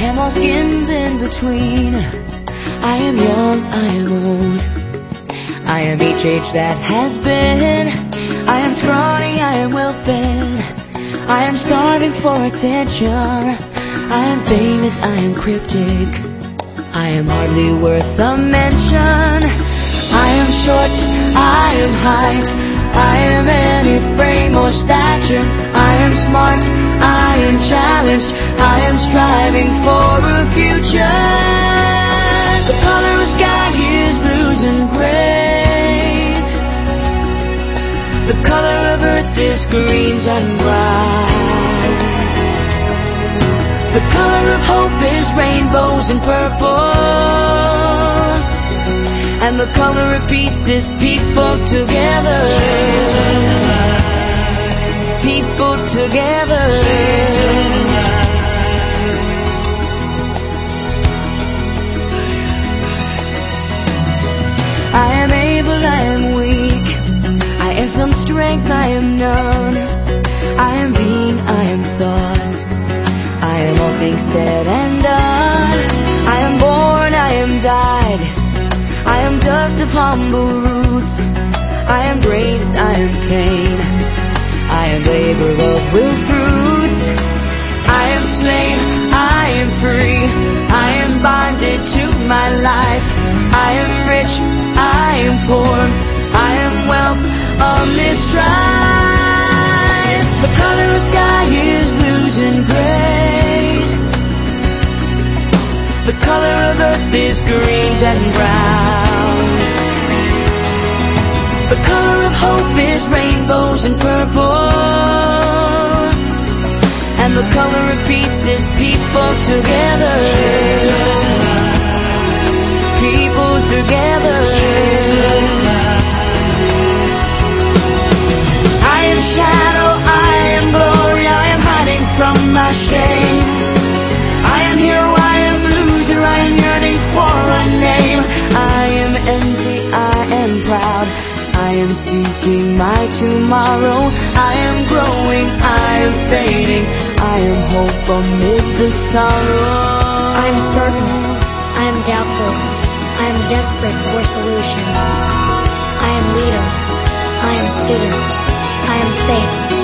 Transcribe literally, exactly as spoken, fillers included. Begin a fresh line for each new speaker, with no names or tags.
am all skins in between. I am young, I am old, I am each age that has been. I am scrawny, I am well fed, I am starving for attention. I am famous, I am cryptic, I am hardly worth a mention. I am short, I am height, I am any frame or stature. I am smart, I am challenged, I am striving for a future. The color of sky is blues and grays, the color of earth is greens and browns, the color of hope is rainbows and purple, and the color of peace is people together. People together. I am able, I am weak, I am some strength, I am none. I am being, I am thought, I am all things said and done. I am born, I am died, I am dust of humble roots. I am grace, I am pain, I am labor of will fruits. I am slave, I am free, I am bonded to my life. I am rich, I am poor, I am wealth amidst strife. The color of sky is blues and grays, the color of earth is greens and browns, the color of hope is rainbows and purple, and the color of peace is people together. People together. I am shadow, I am glory, I am hiding from my shame. I am hero, I am loser, I am yearning for a name. I am empty, I am proud, I am seeking my tomorrow. I am growing, I am fading, I am hope amid the sorrow.
I am certain, I am doubtful, I am desperate for solutions. I am leader, I am student, I am fate.